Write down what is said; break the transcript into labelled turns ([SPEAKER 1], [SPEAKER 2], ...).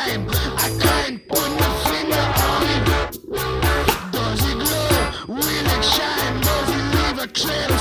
[SPEAKER 1] time. I can't put my finger on it. Does it glow? Will it shine? Does it leave a trail?